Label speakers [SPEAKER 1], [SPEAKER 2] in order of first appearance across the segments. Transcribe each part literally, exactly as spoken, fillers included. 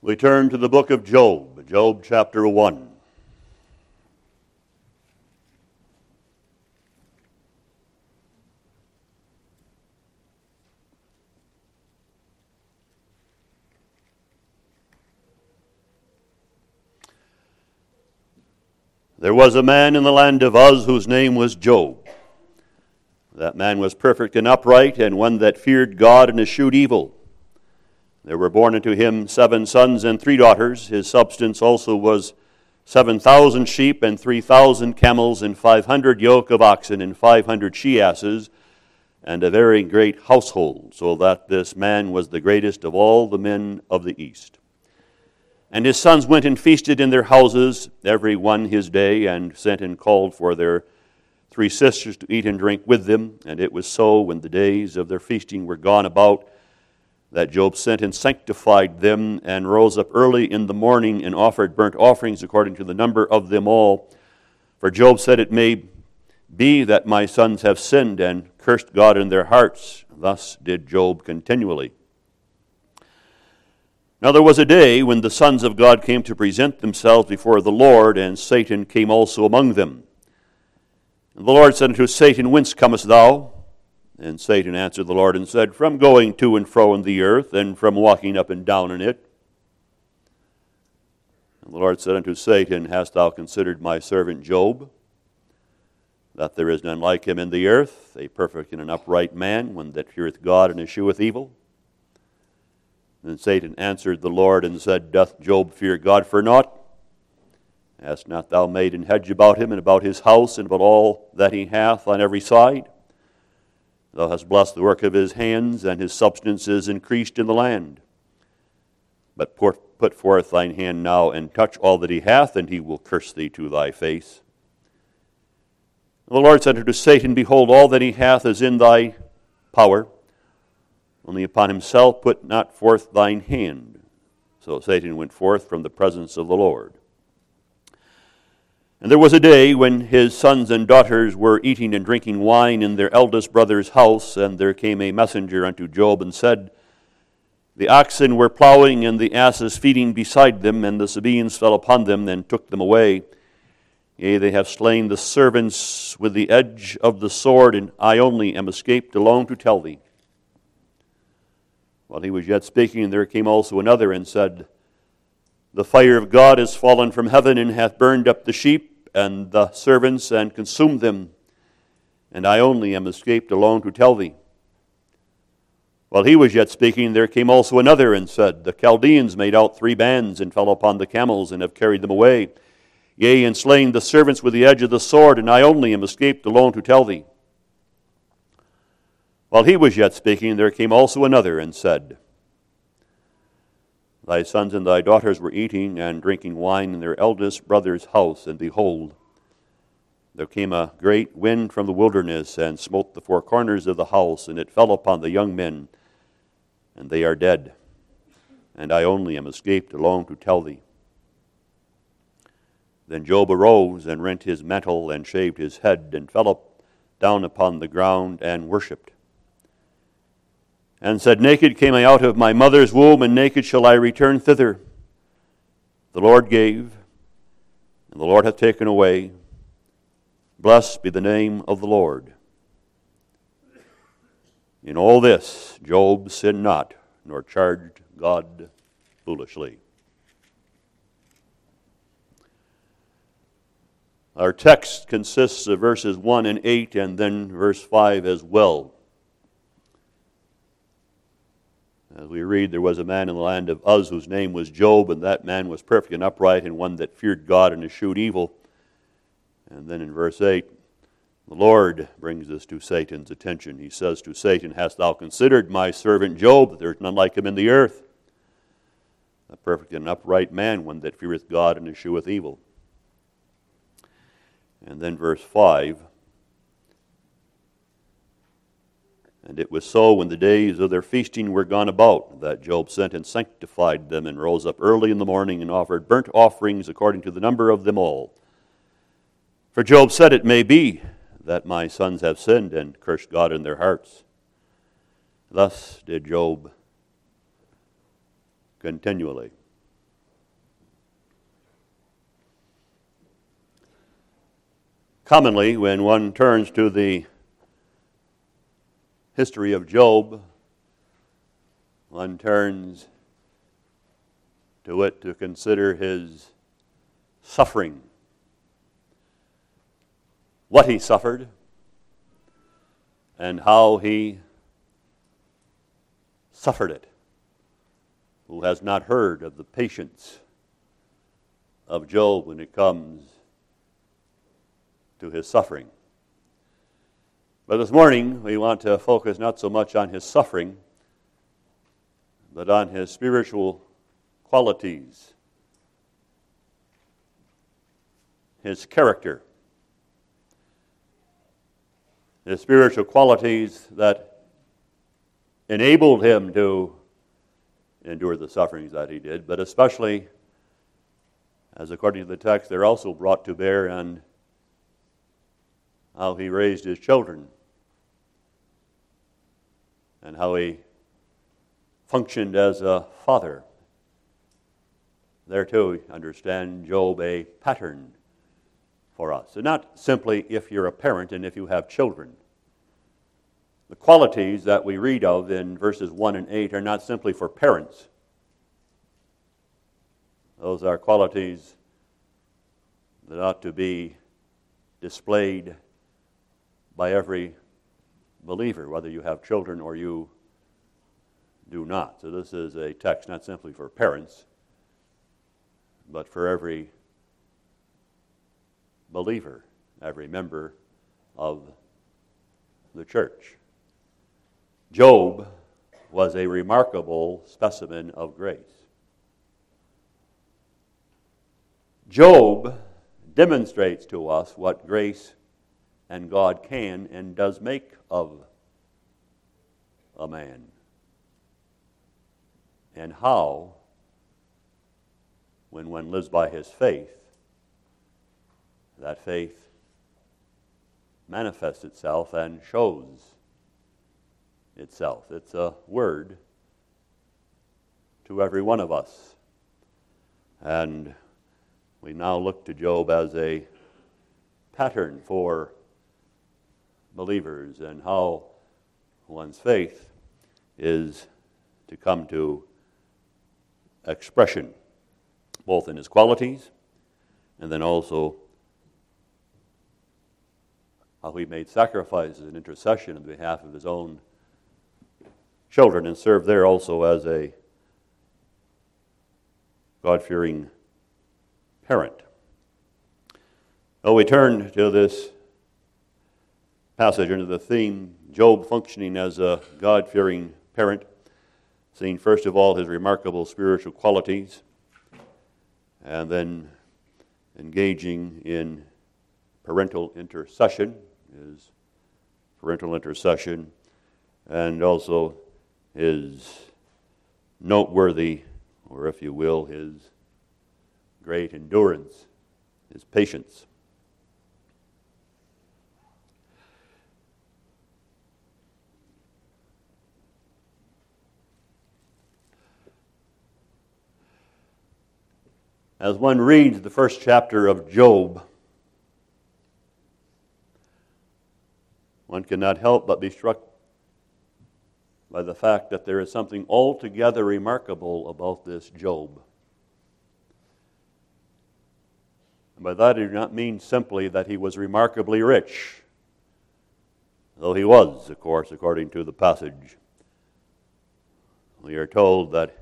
[SPEAKER 1] We turn to the book of Job, Job chapter one. There was a man in the land of Uz whose name was Job. That man was perfect and upright, and one that feared God and eschewed evil. There were born unto him seven sons and three daughters. His substance also was seven thousand sheep and three thousand camels and five hundred yoke of oxen and five hundred she-asses, and a very great household, so that this man was the greatest of all the men of the east. And his sons went and feasted in their houses, every one his day, and sent and called for their three sisters to eat and drink with them. And it was so, when the days of their feasting were gone about, that Job sent and sanctified them, and rose up early in the morning, and offered burnt offerings according to the number of them all. For Job said, It may be that my sons have sinned, and cursed God in their hearts. Thus did Job continually. Now there was a day when the sons of God came to present themselves before the Lord, and Satan came also among them. And the Lord said unto Satan, Whence comest thou? And Satan answered the Lord and said, From going to and fro in the earth, and from walking up and down in it. And the Lord said unto Satan, Hast thou considered my servant Job, that there is none like him in the earth, a perfect and an upright man, one that feareth God and escheweth evil? Then Satan answered the Lord and said, Doth Job fear God for naught? Hast not thou made an hedge about him, and about his house, and about all that he hath on every side? Thou hast blessed the work of his hands, and his substance is increased in the land. But put forth thine hand now, and touch all that he hath, and he will curse thee to thy face. And the Lord said unto Satan, Behold, all that he hath is in thy power, only upon himself put not forth thine hand. So Satan went forth from the presence of the Lord. And there was a day when his sons and daughters were eating and drinking wine in their eldest brother's house, and there came a messenger unto Job and said, The oxen were plowing and the asses feeding beside them, and the Sabaeans fell upon them and took them away. Yea, they have slain the servants with the edge of the sword, and I only am escaped alone to tell thee. While he was yet speaking, there came also another and said, The fire of God is fallen from heaven, and hath burned up the sheep and the servants, and consumed them, and I only am escaped alone to tell thee. While he was yet speaking, there came also another and said, The Chaldeans made out three bands, and fell upon the camels, and have carried them away. Yea, and slain the servants with the edge of the sword, and I only am escaped alone to tell thee. While he was yet speaking, there came also another and said, Thy sons and thy daughters were eating and drinking wine in their eldest brother's house, and behold, there came a great wind from the wilderness, and smote the four corners of the house, and it fell upon the young men, and they are dead. And I only am escaped alone to tell thee. Then Job arose, and rent his mantle, and shaved his head, and fell up down upon the ground, and worshipped. And said, Naked came I out of my mother's womb, and naked shall I return thither. The Lord gave, and the Lord hath taken away. Blessed be the name of the Lord. In all this Job sinned not, nor charged God foolishly. Our text consists of verses one and eight, and then verse five as well. As we read, there was a man in the land of Uz whose name was Job, and that man was perfect and upright, and one that feared God and eschewed evil. And then in verse eight, the Lord brings this to Satan's attention. He says to Satan, Hast thou considered my servant Job, that there is none like him in the earth? A perfect and upright man, one that feareth God and escheweth evil. And then verse five, And it was so, when the days of their feasting were gone about, that Job sent and sanctified them, and rose up early in the morning, and offered burnt offerings according to the number of them all. For Job said, It may be that my sons have sinned, and cursed God in their hearts. Thus did Job continually. Commonly, when one turns to the history of Job, one turns to it to consider his suffering, what he suffered, and how he suffered it. Who has not heard of the patience of Job when it comes to his suffering? But this morning we want to focus not so much on his suffering, but on his spiritual qualities, his character, his spiritual qualities that enabled him to endure the sufferings that he did, but especially, as according to the text, they're also brought to bear on how he raised his children and how he functioned as a father. There too, understand Job a pattern for us. And not simply if you're a parent and if you have children. The qualities that we read of in verses one and eight are not simply for parents. Those are qualities that ought to be displayed by every believer, whether you have children or you do not. So this is a text not simply for parents, but for every believer, every member of the church. Job was a remarkable specimen of grace. Job demonstrates to us what grace and God can and does make of a man, and how, when one lives by his faith, that faith manifests itself and shows itself. It's a word to every one of us. And we now look to Job as a pattern for believers and how one's faith is to come to expression, both in his qualities and then also how he made sacrifices and intercession on behalf of his own children and served there also as a God-fearing parent. Well, we turn to this passage under the theme, Job functioning as a God-fearing parent, seeing first of all his remarkable spiritual qualities, and then engaging in parental intercession, his parental intercession, and also his noteworthy, or if you will, his great endurance, his patience. As one reads the first chapter of Job, one cannot help but be struck by the fact that there is something altogether remarkable about this Job. And by that I do not mean simply that he was remarkably rich, though he was, of course, according to the passage. We are told that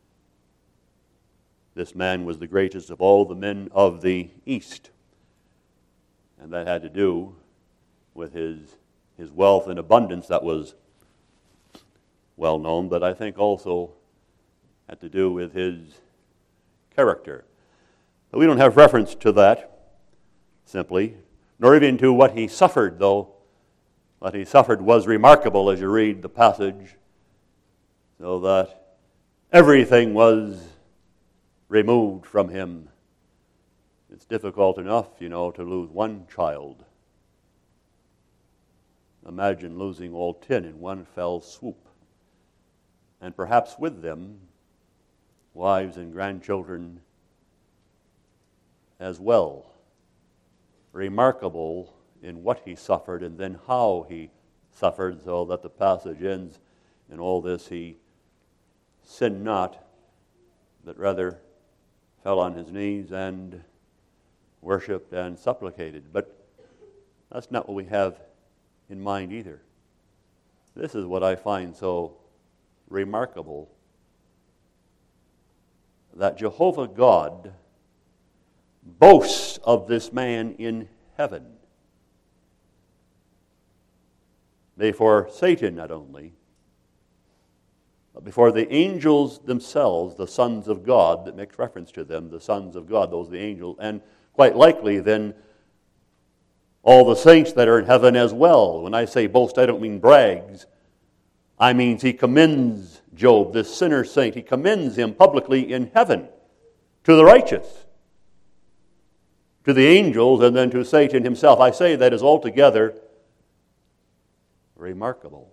[SPEAKER 1] this man was the greatest of all the men of the East. And that had to do with his, his wealth and abundance that was well known, but I think also had to do with his character. But we don't have reference to that, simply, nor even to what he suffered, though what he suffered was remarkable as you read the passage, so that everything was removed from him. It's difficult enough, you know, to lose one child. Imagine losing all ten in one fell swoop. And perhaps with them, wives and grandchildren as well. Remarkable in what he suffered and then how he suffered, so that the passage ends in all this. He sinned not, but rather fell on his knees and worshipped and supplicated. But that's not what we have in mind either. This is what I find so remarkable, that Jehovah God boasts of this man in heaven. Before Satan not only, but before the angels themselves, the sons of God, that makes reference to them, the sons of God, those are the angels, and quite likely then all the saints that are in heaven as well. When I say boast, I don't mean brags. I mean he commends Job, this sinner saint. He commends him publicly in heaven to the righteous, to the angels, and then to Satan himself. I say that is altogether remarkable.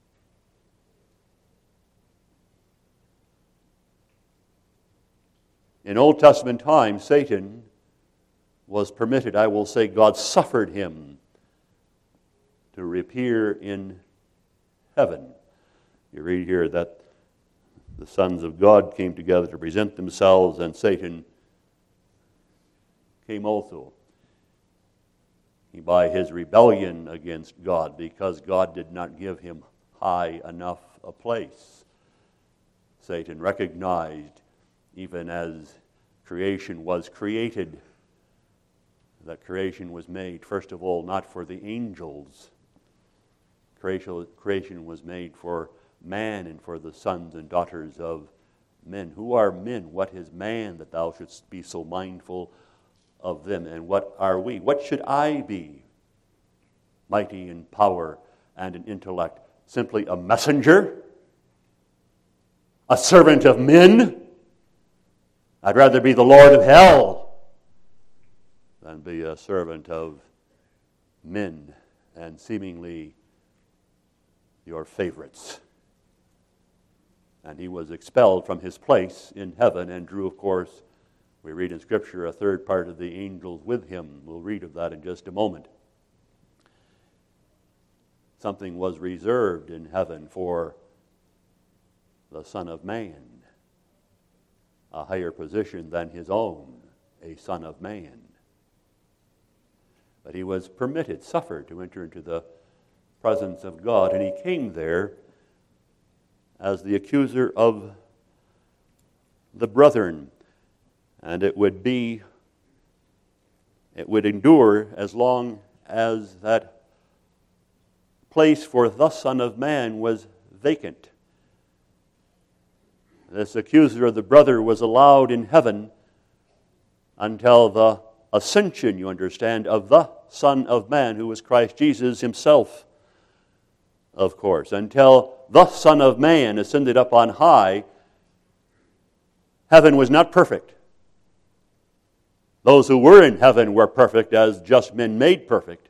[SPEAKER 1] In Old Testament times, Satan was permitted, I will say God suffered him to appear in heaven. You read here that the sons of God came together to present themselves, and Satan came also. He, by his rebellion against God, because God did not give him high enough a place, Satan recognized, even as creation was created, that creation was made, first of all, not for the angels. Creation was made for man and for the sons and daughters of men. Who are men? What is man that thou shouldst be so mindful of them? And what are we? What should I be? Mighty in power and in intellect. Simply a messenger? A servant of men? I'd rather be the Lord of hell than be a servant of men and seemingly your favorites. And he was expelled from his place in heaven and drew, of course, we read in Scripture, a third part of the angels with him. We'll read of that in just a moment. Something was reserved in heaven for the Son of Man, a higher position than his own, a Son of Man. But he was permitted, suffered to enter into the presence of God, and he came there as the accuser of the brethren. And it would be, it would endure as long as that place for the Son of Man was vacant. This accuser of the brother was allowed in heaven until the ascension, you understand, of the Son of Man, who was Christ Jesus himself, of course. Until the Son of Man ascended up on high, heaven was not perfect. Those who were in heaven were perfect, as just men made perfect.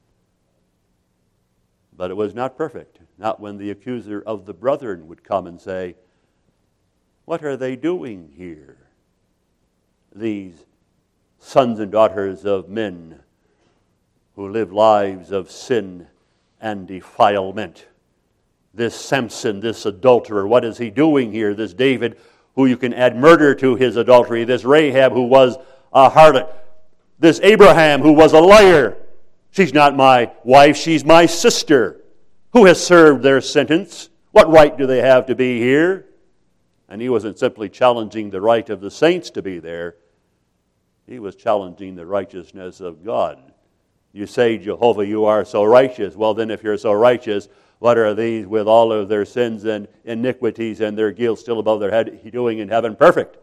[SPEAKER 1] But it was not perfect. Not when the accuser of the brethren would come and say, "What are they doing here? These sons and daughters of men who live lives of sin and defilement. This Samson, this adulterer, what is he doing here? This David, who you can add murder to his adultery. This Rahab, who was a harlot. This Abraham, who was a liar. She's not my wife, she's my sister. Who has served their sentence? What right do they have to be here?" And he wasn't simply challenging the right of the saints to be there. He was challenging the righteousness of God. You say, "Jehovah, you are so righteous." Well, then if you're so righteous, what are these with all of their sins and iniquities and their guilt still above their head doing in heaven perfect?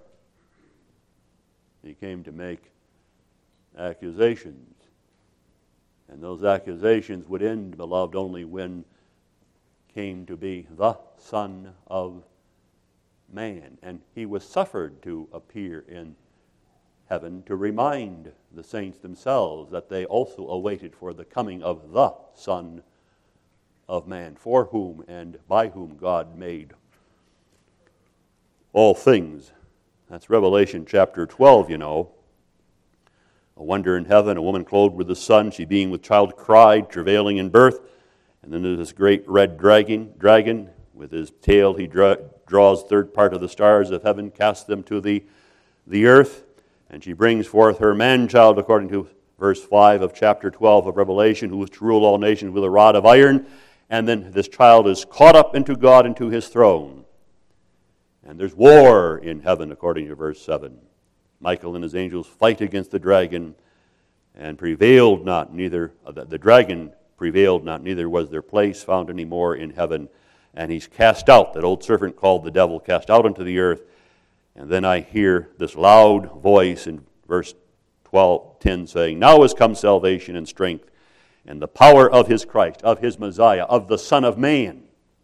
[SPEAKER 1] He came to make accusations. And those accusations would end, beloved, only when came to be the Son of Man. And he was suffered to appear in heaven to remind the saints themselves that they also awaited for the coming of the Son of Man, for whom and by whom God made all things. That's Revelation chapter twelve, you know. a wonder in heaven, a woman clothed with the sun, she being with child cried, travailing in birth. And then there's this great red dragon, dragon with his tail he dra- draws third part of the stars of heaven, casts them to the, the earth. And she brings forth her man-child, according to verse five of chapter twelve of Revelation, who is to rule all nations with a rod of iron. And then this child is caught up into God, into his throne. And there's war in heaven, according to verse seven. Michael and his angels fight against the dragon, and prevailed not, neither, uh, the, the dragon prevailed not, neither was their place found any more in heaven. And he's cast out, that old serpent called the devil, cast out into the earth. And then I hear this loud voice in verse twelve, ten saying, now is come salvation and strength, and the power of his Christ, of his Messiah, of the Son of Man.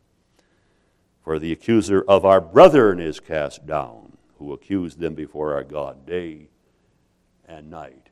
[SPEAKER 1] For the accuser of our brethren is cast down, who accused them before our God day and night.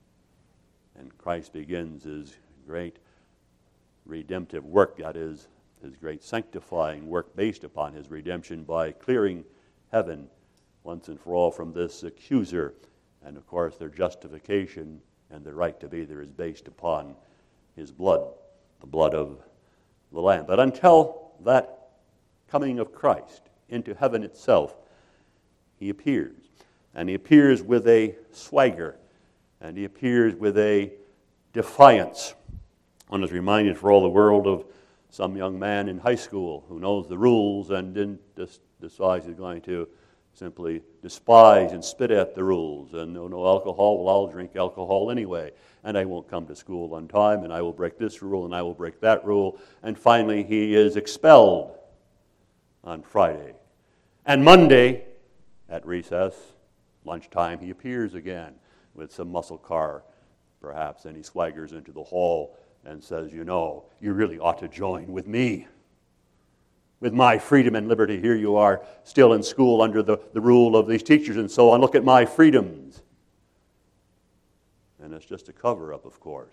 [SPEAKER 1] And Christ begins his great redemptive work, that is, his great sanctifying work based upon his redemption by clearing heaven once and for all from this accuser. And of course their justification and their right to be there is based upon his blood, the blood of the Lamb. But until that coming of Christ into heaven itself, he appears. And he appears with a swagger, and he appears with a defiance. One is reminded for all the world of some young man in high school who knows the rules and then just decides he's going to simply despise and spit at the rules. And no, no alcohol, well, I'll drink alcohol anyway. And I won't come to school on time, and I will break this rule, and I will break that rule. And finally, he is expelled on Friday. And Monday, at recess, lunchtime, he appears again with some muscle car, perhaps, and he swaggers into the hall and says, you know, you really ought to join with me. With my freedom and liberty, here you are still in school under the, the rule of these teachers and so on. Look at my freedoms. And it's just a cover-up, of course,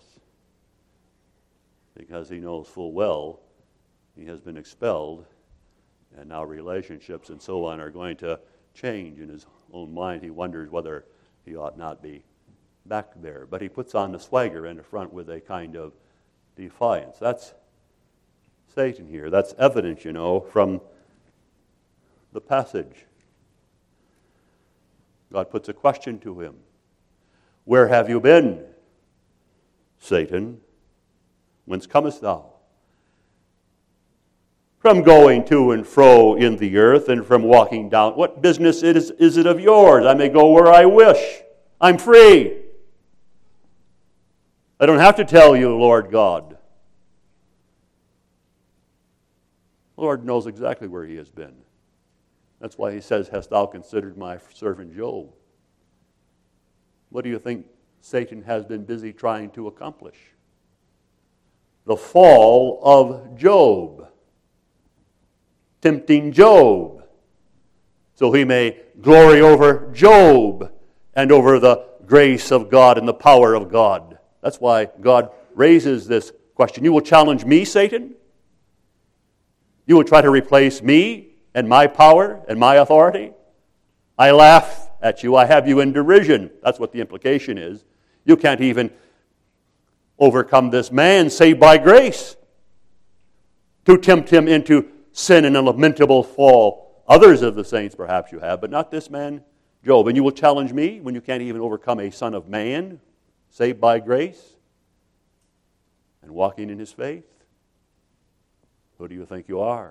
[SPEAKER 1] because he knows full well he has been expelled, and now relationships and so on are going to change. In his own mind, he wonders whether he ought not be back there. But he puts on the swagger in the front with a kind of defiance. That's Satan here. That's evident, you know, from the passage. God puts a question to him. Where have you been, Satan? Whence comest thou? From going to and fro in the earth and from walking down. What business is, is it of yours? I may go where I wish. I'm free. I don't have to tell you, Lord God. The Lord knows exactly where he has been. That's why he says, hast thou considered my servant Job? What do you think Satan has been busy trying to accomplish? The fall of Job. Tempting Job, so he may glory over Job and over the grace of God and the power of God. That's why God raises this question. You will challenge me, Satan? You will try to replace me and my power and my authority? I laugh at you. I have you in derision. That's what the implication is. You can't even overcome this man saved by grace to tempt him into sin and a lamentable fall. Others of the saints perhaps you have, but not this man, Job. And you will challenge me when you can't even overcome a son of man saved by grace and walking in his faith? Who do you think you are?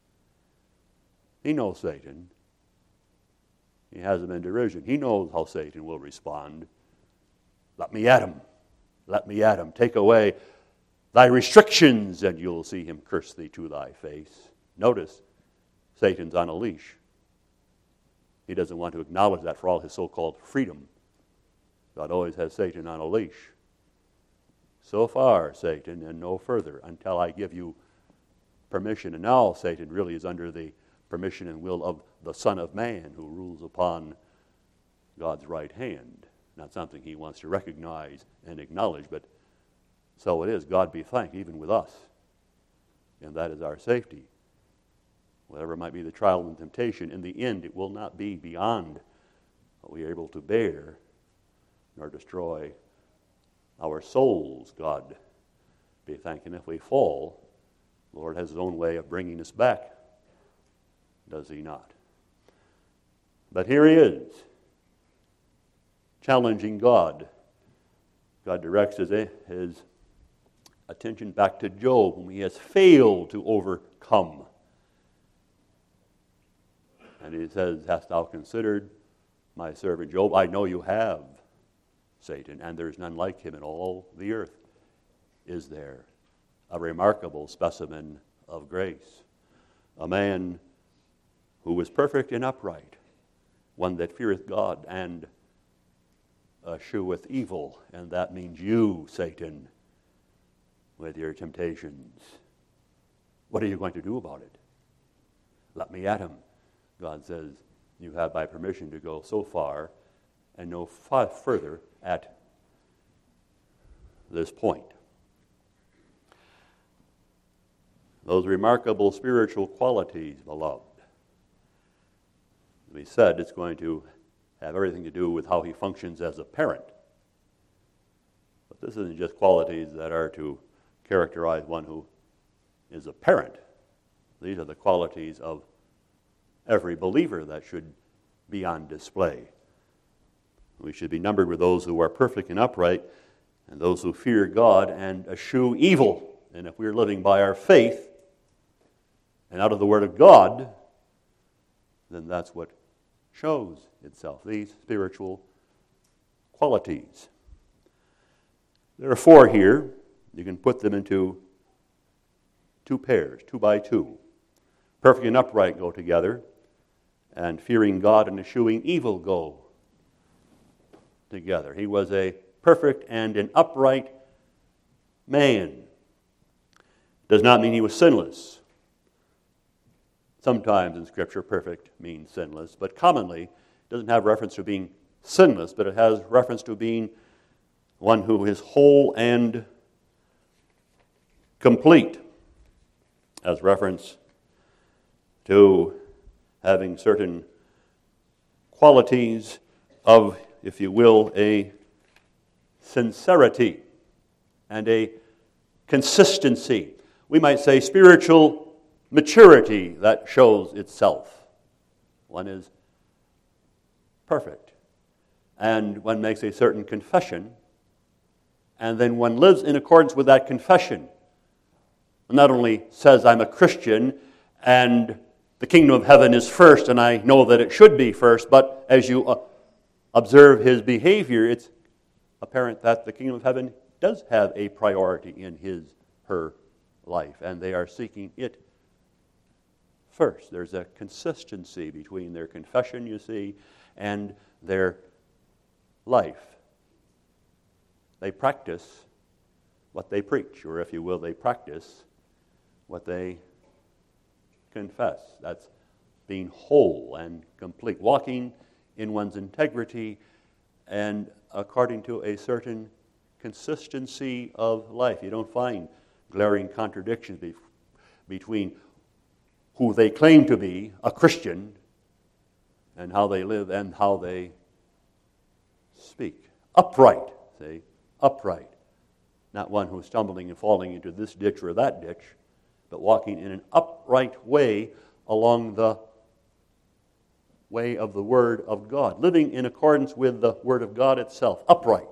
[SPEAKER 1] He knows Satan. He has him in derision. He knows how Satan will respond. Let me at him. Let me at him. Take away thy restrictions, and you'll see him curse thee to thy face. Notice, Satan's on a leash. He doesn't want to acknowledge that for all his so-called freedom. God always has Satan on a leash. So far, Satan, and no further, until I give you permission. And now Satan really is under the permission and will of the Son of Man, who rules upon God's right hand. Not something he wants to recognize and acknowledge, but so it is. God be thanked, even with us. And that is our safety. Whatever might be the trial and temptation, in the end it will not be beyond what we are able to bear nor destroy our souls, God be thanked. And if we fall, the Lord has his own way of bringing us back, does he not? But here he is, challenging God. God directs his, his attention back to Job, whom he has failed to overcome. And he says, hast thou considered my servant Job? I know you have, Satan, and there's none like him in all the earth. Is there a remarkable specimen of grace? A man who was perfect and upright, one that feareth God and escheweth evil, and that means you, Satan, with your temptations. What are you going to do about it? Let me at him. God says, you have my permission to go so far and no far further at this point. Those remarkable spiritual qualities, beloved, we said it's going to have everything to do with how he functions as a parent. But this isn't just qualities that are to characterize one who is a parent. These are the qualities of every believer that should be on display. We should be numbered with those who are perfect and upright, and those who fear God and eschew evil. And if we're living by our faith and out of the Word of God, then that's what shows itself, these spiritual qualities. There are four here. You can put them into two pairs, two by two. Perfect and upright go together, and fearing God and eschewing evil go together. He was a perfect and an upright man. Does not mean he was sinless. Sometimes in Scripture, perfect means sinless, but commonly it doesn't have reference to being sinless, but it has reference to being one who is whole and complete, as reference to having certain qualities of, if you will, a sincerity and a consistency. We might say spiritual maturity that shows itself. One is perfect, and one makes a certain confession, and then one lives in accordance with that confession. Not only says, I'm a Christian, and the kingdom of heaven is first, and I know that it should be first, but as you uh, observe his behavior, it's apparent that the kingdom of heaven does have a priority in his, her life, and they are seeking it first. There's a consistency between their confession, you see, and their life. They practice what they preach, or if you will, they practice what they confess. That's being whole and complete, walking in one's integrity and according to a certain consistency of life. You don't find glaring contradictions be- between who they claim to be, a Christian, and how they live and how they speak. Upright, see? Upright. Not one who's stumbling and falling into this ditch or that ditch, but walking in an upright way along the way of the Word of God. Living in accordance with the Word of God itself. Upright.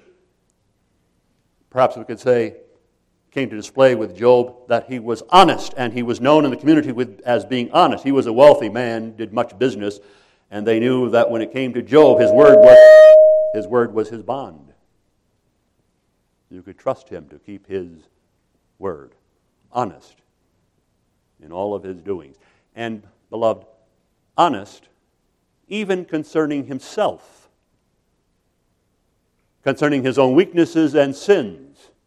[SPEAKER 1] Perhaps we could say, came to display with Job that he was honest, and he was known in the community with, as being honest. He was a wealthy man, did much business, and they knew that when it came to Job, his word was his word was his bond. You could trust him to keep his word, honest in all of his doings. And, beloved, honest even concerning himself, concerning his own weaknesses and sins.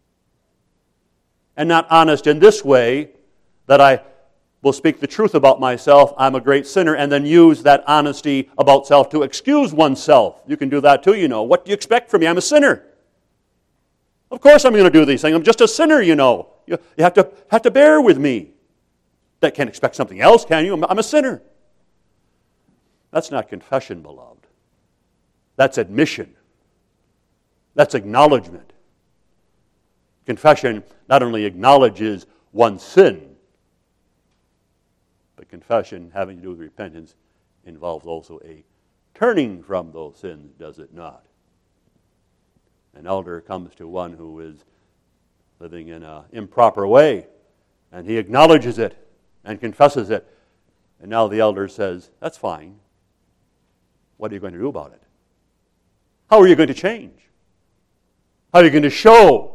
[SPEAKER 1] And not honest in this way, that I will speak the truth about myself, I'm a great sinner, and then use that honesty about self to excuse oneself. You can do that too, you know. What do you expect from me? I'm a sinner. Of course I'm going to do these things. I'm just a sinner, you know. You, you have to have to bear with me. That can't expect something else, can you? I'm, I'm a sinner. That's not confession, beloved. That's admission. That's acknowledgement. Confession not only acknowledges one's sin, but confession having to do with repentance involves also a turning from those sins, does it not? An elder comes to one who is living in an improper way, and he acknowledges it and confesses it. And now the elder says, that's fine. What are you going to do about it? How are you going to change? How are you going to show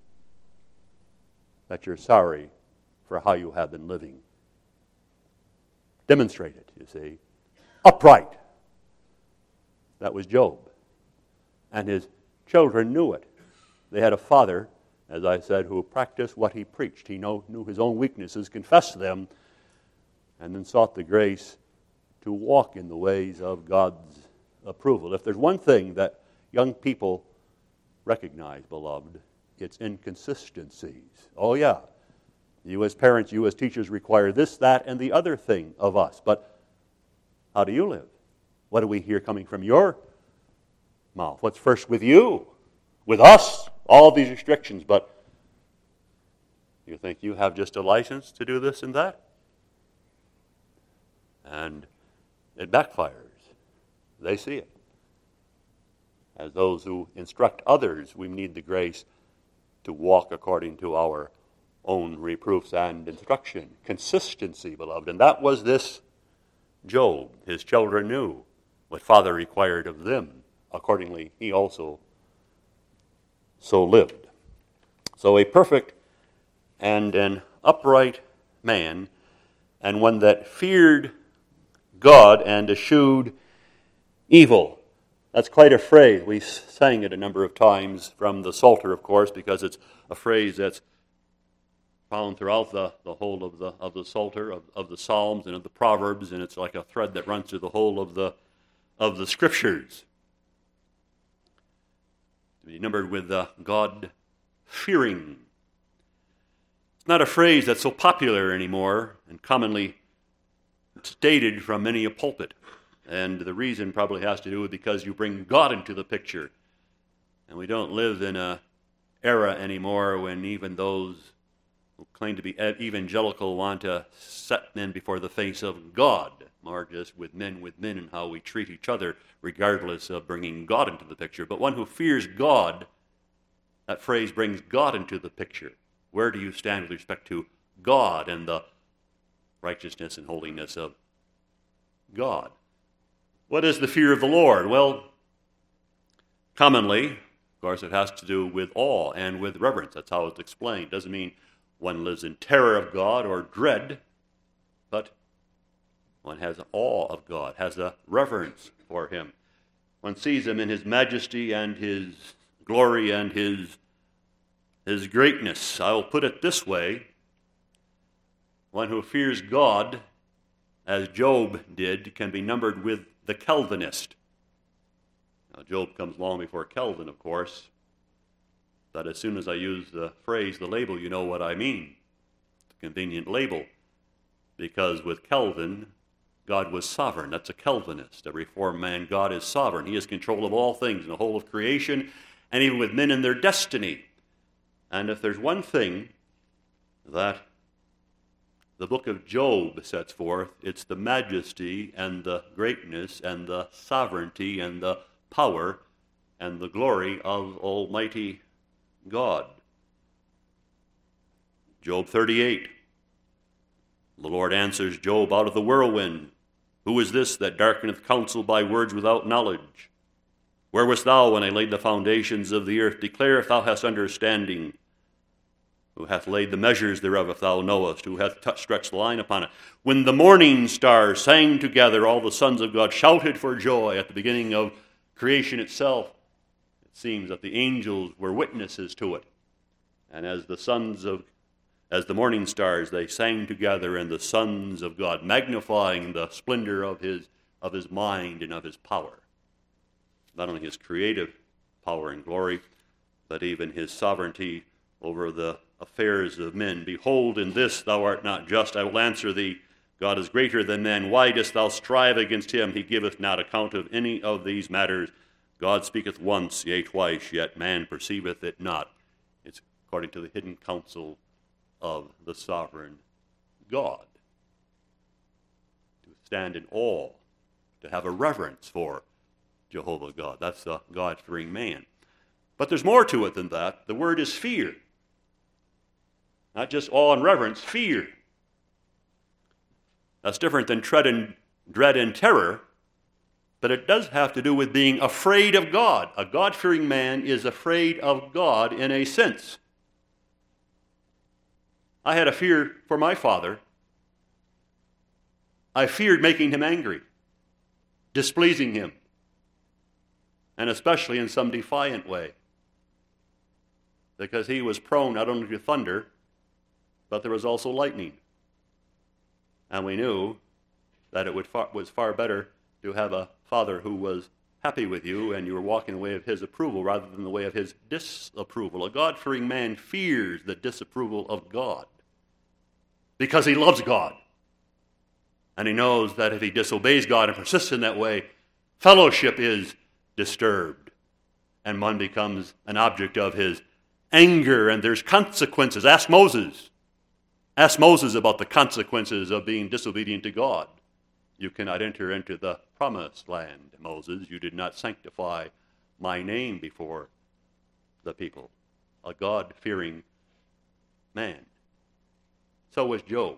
[SPEAKER 1] that you're sorry for how you have been living? Demonstrate it, you see. Upright. That was Job. And his children knew it. They had a father, as I said, who practiced what he preached. He know, knew his own weaknesses, confessed them, and then sought the grace to walk in the ways of God's approval. If there's one thing that young people recognize, beloved, it's inconsistencies. Oh yeah, you as parents, you as teachers require this, that, and the other thing of us. But how do you live? What do we hear coming from your mouth? What's first with you? With us? All these restrictions, but you think you have just a license to do this and that? And it backfires. They see it. As those who instruct others, we need the grace to walk according to our own reproofs and instruction. Consistency, beloved. And that was this Job. His children knew what Father required of them. Accordingly, he also so lived. So a perfect and an upright man, and one that feared God and eschewed evil. That's quite a phrase. We sang it a number of times from the Psalter, of course, because it's a phrase that's found throughout the, the whole of the of the Psalter, of, of the Psalms and of the Proverbs, and it's like a thread that runs through the whole of the of the Scriptures. To be numbered with uh, God-fearing. It's not a phrase that's so popular anymore and commonly stated from many a pulpit. And the reason probably has to do with because you bring God into the picture. And we don't live in an era anymore when even those who claim to be evangelical want to set men before the face of God, more just with men with men and how we treat each other, regardless of bringing God into the picture. But one who fears God, that phrase brings God into the picture. Where do you stand with respect to God and the righteousness and holiness of God? What is the fear of the Lord? Well, commonly, of course, it has to do with awe and with reverence. That's how it's explained. Doesn't mean one lives in terror of God or dread, but one has awe of God, has a reverence for Him. One sees Him in His majesty and His glory and His, His greatness. I'll put it this way. One who fears God, as Job did, can be numbered with the Calvinist. Now, Job comes long before Calvin, of course, but as soon as I use the phrase, the label, you know what I mean. It's a convenient label, because with Calvin, God was sovereign. That's a Calvinist. A reformed man, God is sovereign. He has control of all things in the whole of creation, and even with men in their destiny. And if there's one thing that the book of Job sets forth, it's the majesty and the greatness and the sovereignty and the power and the glory of Almighty God. Job thirty-eight. The Lord answers Job out of the whirlwind. Who is this that darkeneth counsel by words without knowledge? Where wast thou when I laid the foundations of the earth? Declare if thou hast understanding. Who hath laid the measures thereof, if thou knowest? Who hath t- stretched the line upon it? When the morning stars sang together, all the sons of God shouted for joy at the beginning of creation itself. It seems that the angels were witnesses to it. And as the sons of, as the morning stars, they sang together, and the sons of God, magnifying the splendor of his, of his mind and of his power. Not only his creative power and glory, but even his sovereignty over the affairs of men. Behold, in this thou art not just. I will answer thee. God is greater than men. Why dost thou strive against him? He giveth not account of any of these matters. God speaketh once, yea, twice, yet man perceiveth it not. It's according to the hidden counsel of the sovereign God. To stand in awe, to have a reverence for Jehovah God. That's the God-fearing man. But there's more to it than that. The word is fear. Not just awe and reverence, fear. That's different than dread and, dread and terror, but it does have to do with being afraid of God. A God-fearing man is afraid of God in a sense. I had a fear for my father. I feared making him angry, displeasing him, and especially in some defiant way, because he was prone not only to thunder, but there was also lightning. And we knew that it would far, was far better to have a father who was happy with you and you were walking the way of his approval rather than the way of his disapproval. A God-fearing man fears the disapproval of God because he loves God. And he knows that if he disobeys God and persists in that way, fellowship is disturbed. And one becomes an object of his anger, and there's consequences. Ask Moses. Ask Moses about the consequences of being disobedient to God. You cannot enter into the promised land, Moses. You did not sanctify my name before the people. A God-fearing man. So was Job.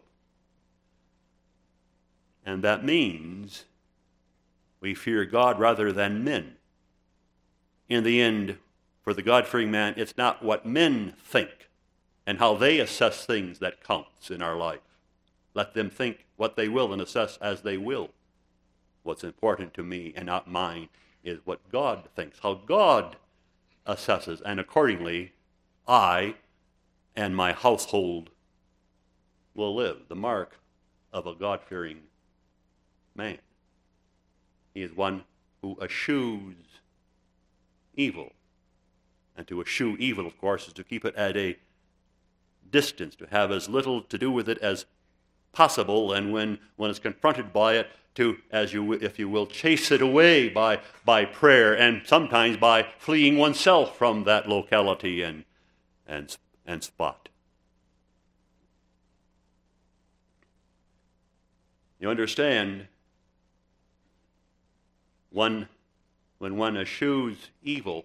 [SPEAKER 1] And that means we fear God rather than men. In the end, for the God-fearing man, it's not what men think and how they assess things that counts in our life. Let them think what they will and assess as they will. What's important to me and not mine is what God thinks, how God assesses, and accordingly, I and my household will live. The mark of a God-fearing man. He is one who eschews evil. And to eschew evil, of course, is to keep it at a distance, to have as little to do with it as possible, and when one is confronted by it, to, as you, if you will, chase it away by, by prayer, and sometimes by fleeing oneself from that locality and, and, and spot. You understand, one, when one eschews evil,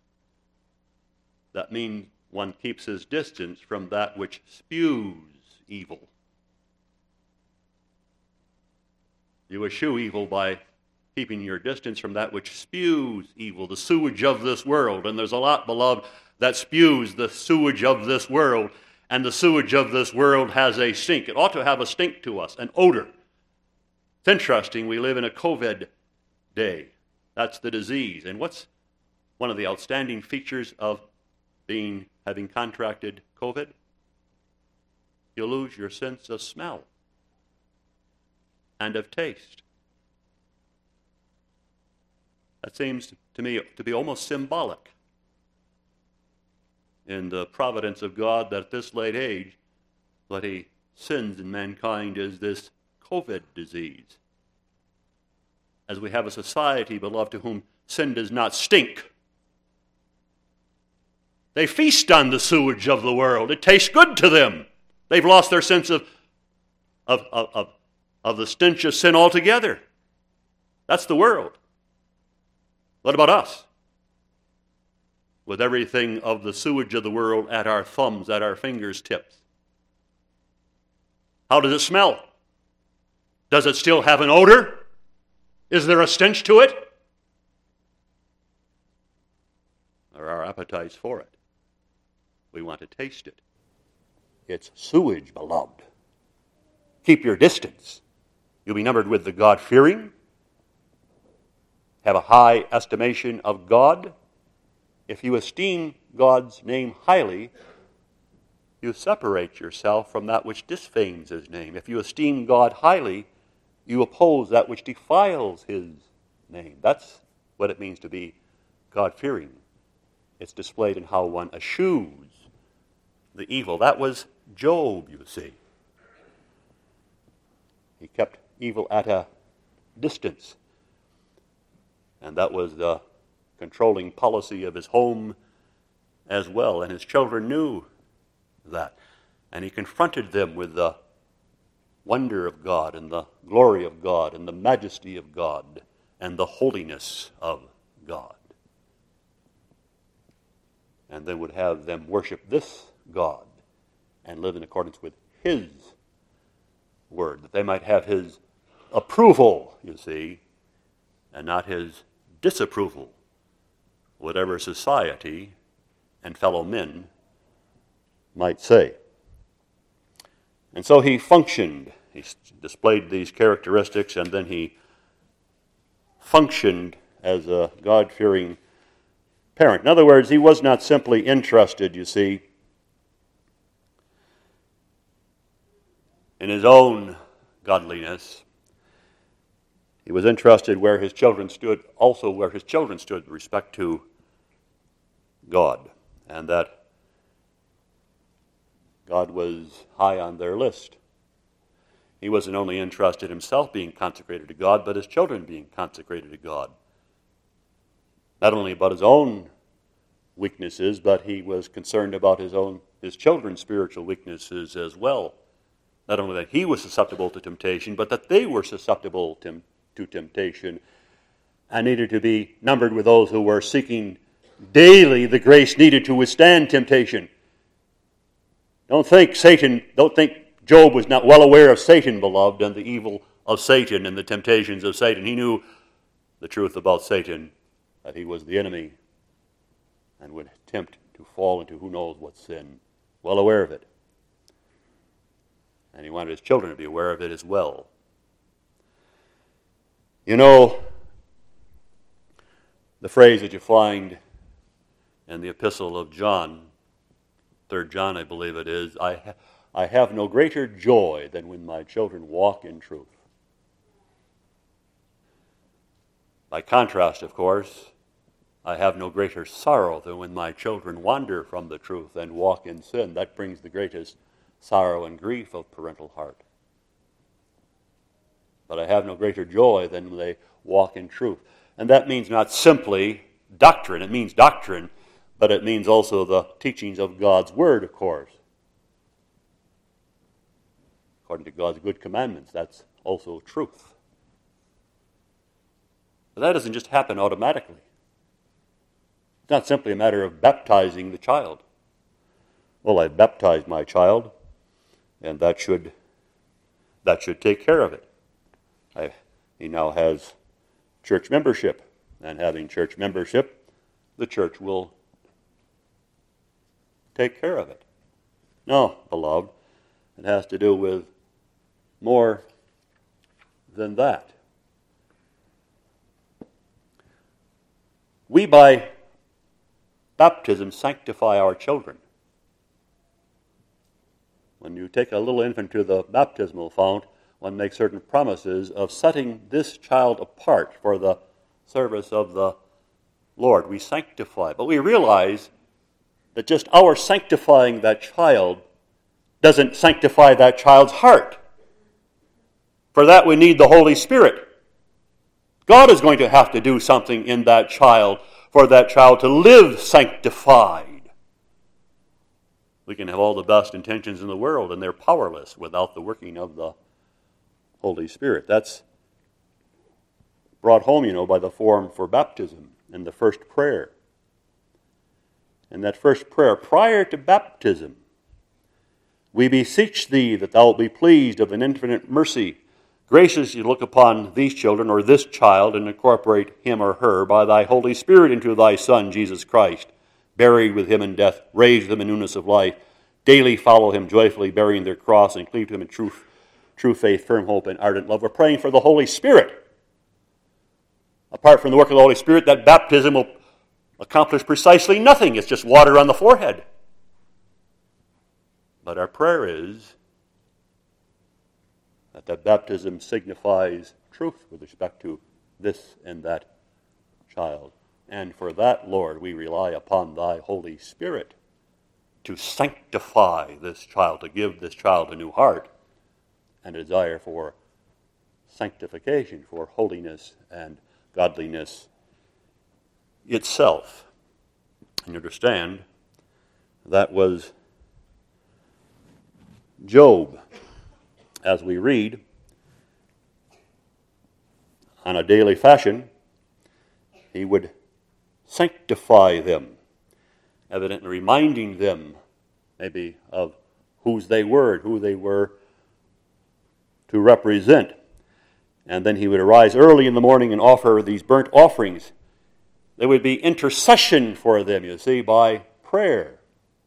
[SPEAKER 1] that means one keeps his distance from that which spews evil. You eschew evil by keeping your distance from that which spews evil, the sewage of this world. And there's a lot, beloved, that spews the sewage of this world. And the sewage of this world has a stink. It ought to have a stink to us, an odor. It's interesting, we live in a COVID day. That's the disease. And what's one of the outstanding features of being having contracted COVID? You lose your sense of smell and of taste. That seems to me to be almost symbolic in the providence of God that at this late age, what he sends in mankind is this COVID disease. As we have a society, beloved, to whom sin does not stink. They feast on the sewage of the world. It tastes good to them. They've lost their sense of, of, of, of, of the stench of sin altogether. That's the world. What about us? With everything of the sewage of the world at our thumbs, at our fingers' tips. How does it smell? Does it still have an odor? Is there a stench to it? Or our appetites for it? We want to taste it. It's sewage, beloved. Keep your distance. You'll be numbered with the God-fearing. Have a high estimation of God. If you esteem God's name highly, you separate yourself from that which disfames his name. If you esteem God highly, you oppose that which defiles his name. That's what it means to be God-fearing. It's displayed in how one eschews the evil. That was Job, you see. He kept evil at a distance. And that was the controlling policy of his home as well. And his children knew that. And he confronted them with the wonder of God and the glory of God and the majesty of God and the holiness of God. And then would have them worship this God and live in accordance with his word, that they might have his approval, you see, and not his disapproval, whatever society and fellow men might say. And so he functioned. He displayed these characteristics, and then he functioned as a God-fearing parent. In other words, he was not simply interested, you see, in his own godliness. He was interested where his children stood, also where his children stood with respect to God, and that God was high on their list. He wasn't only interested himself being consecrated to God, but his children being consecrated to God. Not only about his own weaknesses, but he was concerned about his own, his children's spiritual weaknesses as well. Not only that he was susceptible to temptation, but that they were susceptible to, to temptation and needed to be numbered with those who were seeking daily the grace needed to withstand temptation. Don't think Satan, don't think Job was not well aware of Satan, beloved, and the evil of Satan and the temptations of Satan. He knew the truth about Satan, that he was the enemy and would tempt to fall into who knows what sin. Well aware of it. And he wanted his children to be aware of it as well. You know, the phrase that you find in the epistle of John, Third John, I believe it is, I, ha- I have no greater joy than when my children walk in truth. By contrast, of course, I have no greater sorrow than when my children wander from the truth and walk in sin. That brings the greatest sorrow and grief of parental heart. But I have no greater joy than when they walk in truth. And that means not simply doctrine. It means doctrine, but it means also the teachings of God's Word, of course. According to God's good commandments, that's also truth. But that doesn't just happen automatically. It's not simply a matter of baptizing the child. Well, I baptized my child, and that should that should take care of it. I, he now has church membership, and having church membership, the church will take care of it. No, beloved, it has to do with more than that. We, by baptism, sanctify our children. When you take a little infant to the baptismal fount, one makes certain promises of setting this child apart for the service of the Lord. We sanctify. But we realize that just our sanctifying that child doesn't sanctify that child's heart. For that we need the Holy Spirit. God is going to have to do something in that child for that child to live sanctified. We can have all the best intentions in the world, and they're powerless without the working of the Holy Spirit. That's brought home, you know, by the form for baptism and the first prayer. And that first prayer, prior to baptism, we beseech thee that thou be pleased of an infinite mercy, graciously look upon these children, or this child, and incorporate him or her by thy Holy Spirit into thy Son, Jesus Christ, buried with him in death, raised them in newness of life, daily follow him joyfully, bearing their cross, and cleave to him in truth, true faith, firm hope, and ardent love. We're praying for the Holy Spirit. Apart from the work of the Holy Spirit, that baptism will accomplish precisely nothing. It's just water on the forehead. But our prayer is that that baptism signifies truth with respect to this and that child. And for that, Lord, we rely upon thy Holy Spirit to sanctify this child, to give this child a new heart and a desire for sanctification, for holiness and godliness itself. And you understand, that was Job, as we read, on a daily fashion, he would sanctify them, evidently reminding them maybe of whose they were and who they were to represent. And then he would arise early in the morning and offer these burnt offerings. There would be intercession for them, you see, by prayer.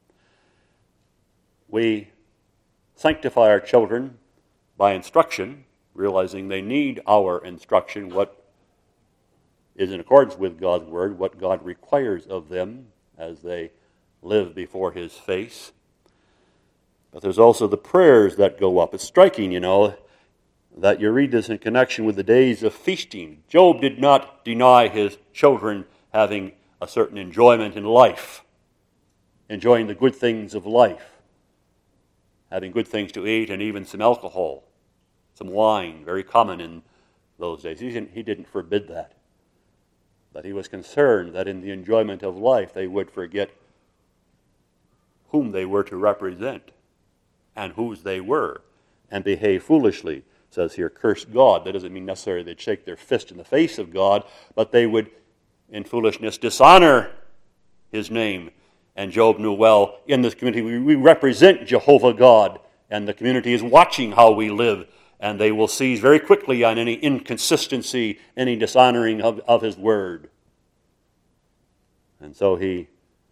[SPEAKER 1] We sanctify our children by instruction, realizing they need our instruction, what is in accordance with God's Word, what God requires of them as they live before His face. But there's also the prayers that go up. It's striking, you know, that you read this in connection with the days of feasting. Job did not deny his children having a certain enjoyment in life, enjoying the good things of life, having good things to eat and even some alcohol, some wine, very common in those days. He didn't, he didn't forbid that. But he was concerned that in the enjoyment of life they would forget whom they were to represent and whose they were and behave foolishly. It says here, curse God. That doesn't mean necessarily they'd shake their fist in the face of God, but they would, in foolishness, dishonor His name. And Job knew well, in this community we, we represent Jehovah God, and the community is watching how we live, and they will seize very quickly on any inconsistency, any dishonoring of, of His word. And so he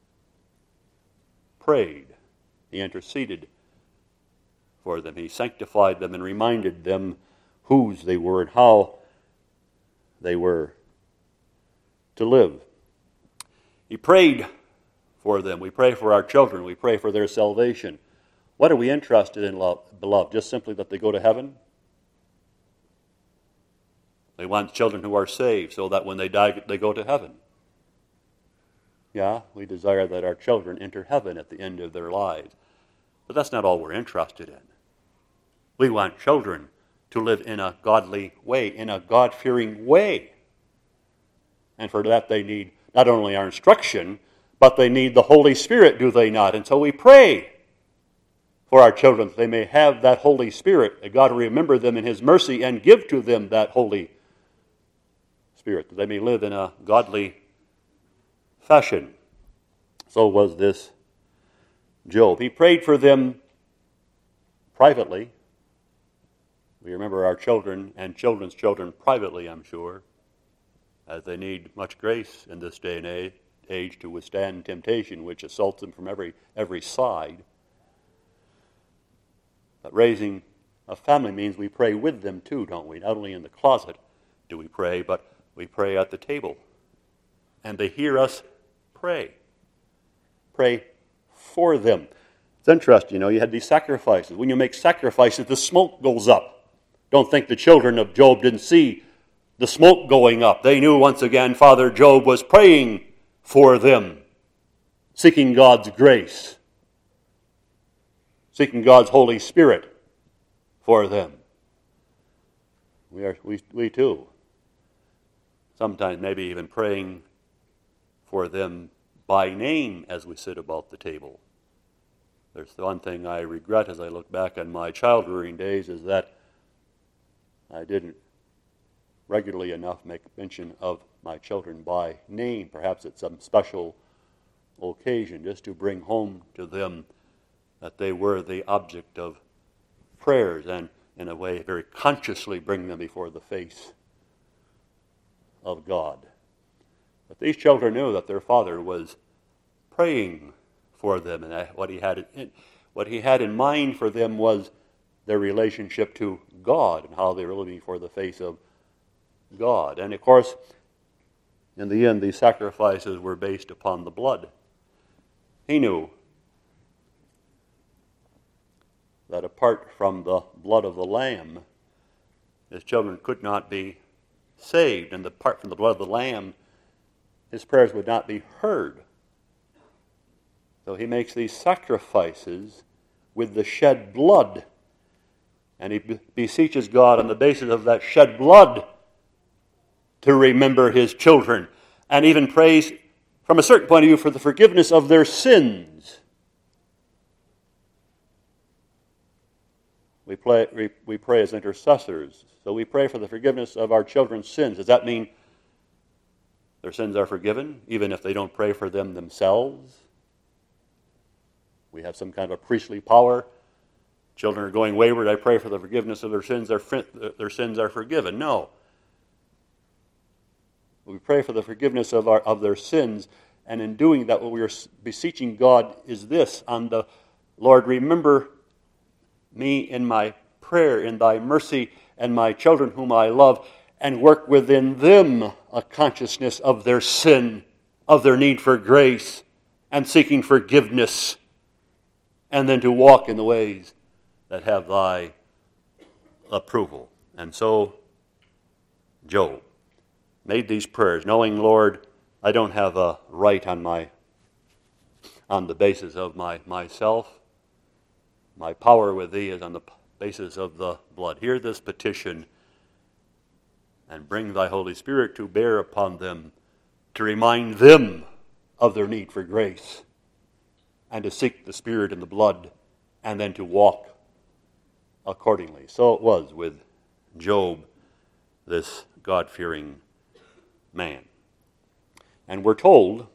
[SPEAKER 1] prayed, he interceded for them, he sanctified them and reminded them whose they were and how they were to live. He prayed for them. We pray for our children. We pray for their salvation. What are we interested in, love, beloved? Just simply that they go to heaven? They want children who are saved so that when they die, they go to heaven. Yeah, we desire that our children enter heaven at the end of their lives. But that's not all we're interested in. We want children to live in a godly way, in a God-fearing way. And for that they need not only our instruction, but they need the Holy Spirit, do they not? And so we pray for our children that they may have that Holy Spirit, that God will remember them in His mercy and give to them that Holy Spirit, that they may live in a godly fashion. So was this Job. He prayed for them privately. We remember our children and children's children privately, I'm sure, as they need much grace in this day and age to withstand temptation which assaults them from every every side. But raising a family means we pray with them too, don't we? Not only in the closet do we pray, but we pray at the table. And they hear us pray. Pray for them. It's interesting, you know, you had these sacrifices. When you make sacrifices, the smoke goes up. Don't think the children of Job didn't see the smoke going up. They knew once again Father Job was praying for them, seeking God's grace, seeking God's Holy Spirit for them. We are, we, we too, sometimes maybe even praying for them by name as we sit about the table. There's the one thing I regret as I look back on my child-rearing days is that I didn't regularly enough make mention of my children by name, perhaps at some special occasion, just to bring home to them that they were the object of prayers and, in a way, very consciously bring them before the face of God. But these children knew that their father was praying for them, and that what he had in, what he had in mind for them was their relationship to God and how they were living before the face of God. And of course, in the end, these sacrifices were based upon the blood. He knew that apart from the blood of the Lamb, his children could not be saved. And apart from the blood of the Lamb, his prayers would not be heard. So he makes these sacrifices with the shed blood. And he beseeches God on the basis of that shed blood to remember his children, and even prays from a certain point of view for the forgiveness of their sins. we, play, we, we pray as intercessors. So we pray for the forgiveness of our children's sins. Does that mean their sins are forgiven, even if they don't pray for them themselves? We have some kind of a priestly power. Children are going wayward. I pray for the forgiveness of their sins. Their, their sins are forgiven. No. We pray for the forgiveness of, our, of their sins. And in doing that, what we are beseeching God is this on the Lord, remember me in my prayer, in thy mercy, and my children whom I love, and work within them a consciousness of their sin, of their need for grace, and seeking forgiveness, and then to walk in the ways that have thy approval. And so Job made these prayers, knowing, Lord, I don't have a right on my on the basis of my myself. My power with thee is on the basis of the blood. Hear this petition and bring thy Holy Spirit to bear upon them, to remind them of their need for grace, and to seek the Spirit and the blood, and then to walk accordingly. So it was with Job, this God-fearing man. And we're told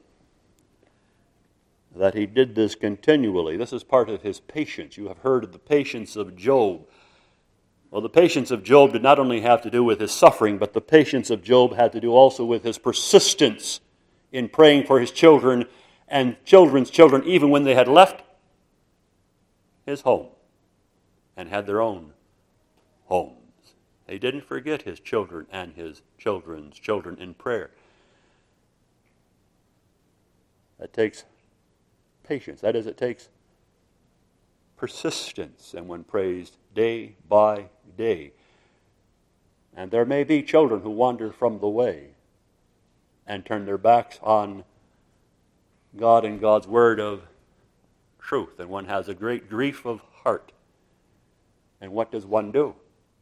[SPEAKER 1] that he did this continually. This is part of his patience. You have heard of the patience of Job. Well, the patience of Job did not only have to do with his suffering, but the patience of Job had to do also with his persistence in praying for his children and children's children, even when they had left his home and had their own homes. He didn't forget his children and his children's children in prayer. That takes patience. That is, it takes persistence, and when praised day by day. And there may be children who wander from the way and turn their backs on God and God's word of truth, and one has a great grief of heart. And what does one do?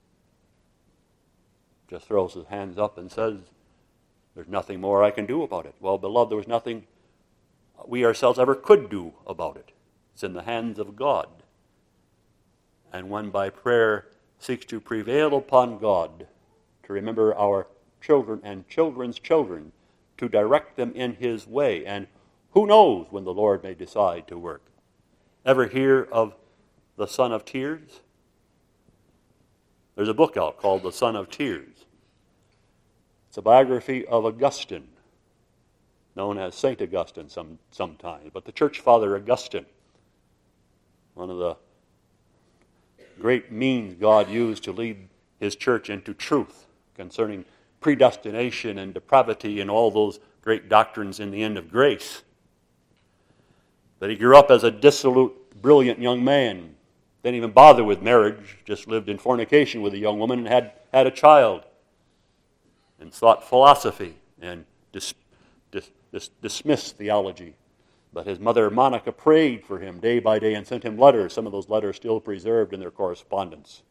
[SPEAKER 1] Just throws his hands up and says, there's nothing more I can do about it. Well, beloved, there was nothing we ourselves ever could do about it. It's in the hands of God. And one by prayer seeks to prevail upon God, to remember our children and children's children, to direct them in his way. And who knows when the Lord may decide to work. Ever hear of the Son of Tears? There's a book out called The Son of Tears. It's a biography of Augustine, known as Saint Augustine some, sometimes, but the church father Augustine, one of the great means God used to lead his church into truth concerning predestination and depravity and all those great doctrines in the end of grace. But he grew up as a dissolute, brilliant young man, didn't even bother with marriage, just lived in fornication with a young woman and had, had a child, and thought philosophy and dis, dis, dis, dismissed theology. But his mother Monica prayed for him day by day and sent him letters, some of those letters still preserved in their correspondence.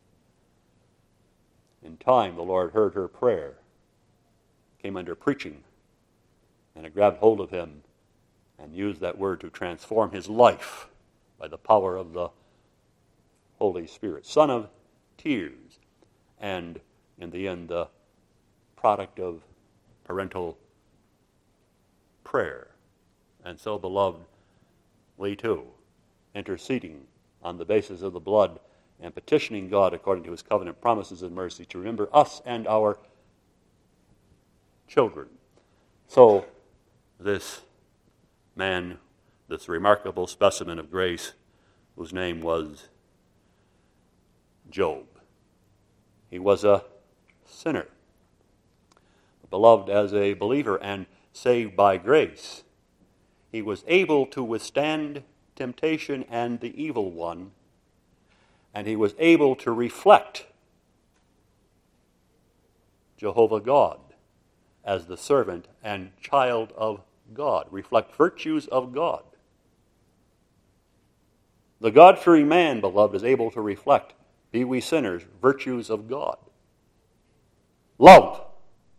[SPEAKER 1] In time, the Lord heard her prayer, came under preaching, and it grabbed hold of him and used that word to transform his life by the power of the Holy Spirit. Son of tears, and in the end, the product of parental prayer. And so, beloved, we too, interceding on the basis of the blood and petitioning God according to his covenant promises and mercy to remember us and our children. So, this man, this remarkable specimen of grace, whose name was Job, he was a sinner, beloved as a believer and saved by grace. He was able to withstand temptation and the evil one, and he was able to reflect Jehovah God as the servant and child of God, reflect virtues of God. The God-fearing man, beloved, is able to reflect, be we sinners, virtues of God. Love.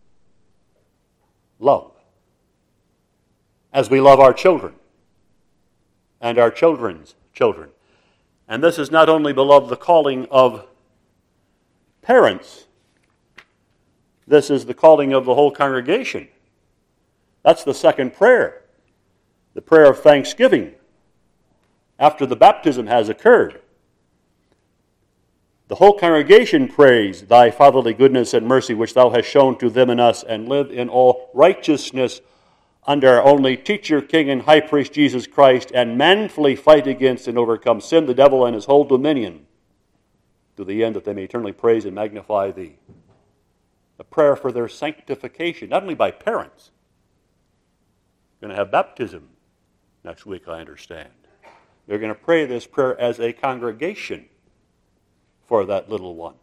[SPEAKER 1] Love. As we love our children and our children's children. And this is not only, beloved, the calling of Parents, this is the calling of the whole congregation. That's the second prayer, the prayer of thanksgiving after the baptism has occurred. The whole congregation prays thy fatherly goodness and mercy which thou hast shown to them and us, and live in all righteousness under our only teacher, king, and high priest Jesus Christ, and manfully fight against and overcome sin, the devil, and his whole dominion, to the end that they may eternally praise and magnify thee. A prayer for their sanctification, not only by parents. Going to have baptism next week, I understand. They're going to pray this prayer as a congregation for that little one.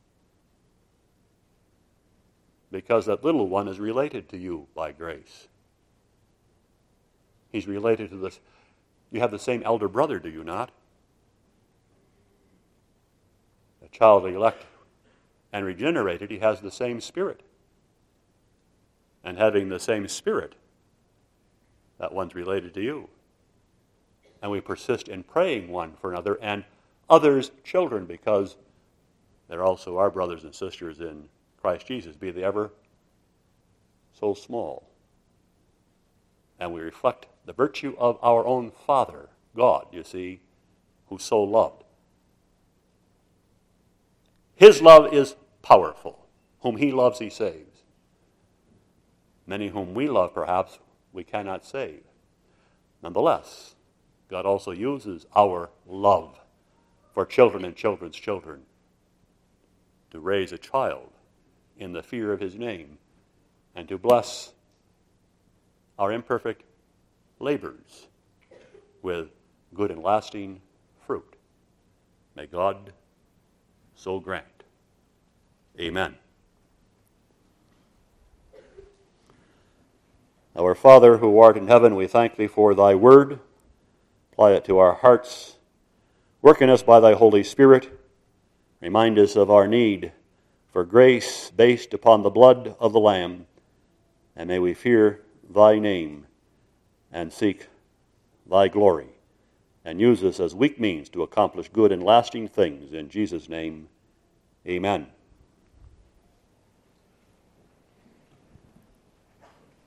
[SPEAKER 1] Because that little one is related to you by grace. He's related to this. You have the same elder brother, do you not? A child elect and regenerated, he has the same spirit. And having the same spirit, that one's related to you. And we persist in praying one for another and others' children, because they're also our brothers and sisters in Christ Jesus, be they ever so small. And we reflect the virtue of our own Father, God, you see, who so loved. His love is powerful. Whom he loves, he saves. Many whom we love, perhaps, we cannot save. Nonetheless, God also uses our love for children and children's children to raise a child in the fear of his name and to bless our imperfect labors with good and lasting fruit. May God so grant. Amen. Our Father, who art in heaven, we thank thee for thy word. Apply it to our hearts. Work in us by thy Holy Spirit. Remind us of our need for grace based upon the blood of the Lamb. And may we fear thy name and seek thy glory, and use us as weak means to accomplish good and lasting things. In Jesus' name, amen.